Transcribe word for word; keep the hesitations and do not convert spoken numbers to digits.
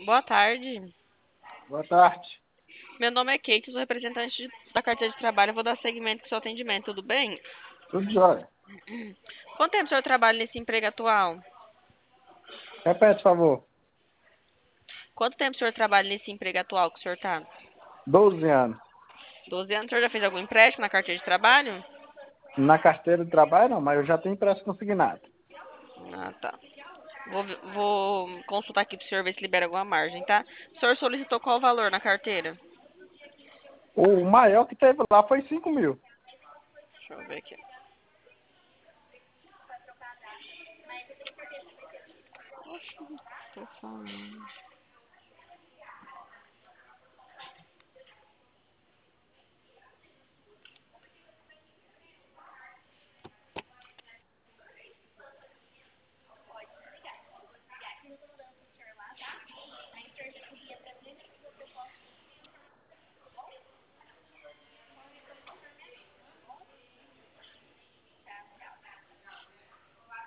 Boa tarde. Boa tarde. Meu nome é Kate, sou representante de- da carteira de trabalho. Eu vou dar seguimento com o seu atendimento, tudo bem? Tudo jóia. Quanto tempo o senhor trabalha nesse emprego atual? Repete, por favor. Quanto tempo o senhor trabalha nesse emprego atual que o senhor está? Doze anos. Doze anos. O senhor já fez algum empréstimo na carteira de trabalho? Na carteira de trabalho, não, mas eu já tenho empréstimo consignado. Ah, tá. Vou, ver- vou consultar aqui para o senhor ver se libera alguma margem, tá? O senhor solicitou qual valor na carteira? O maior que teve lá foi cinco mil. Deixa eu ver aqui. Tô falando.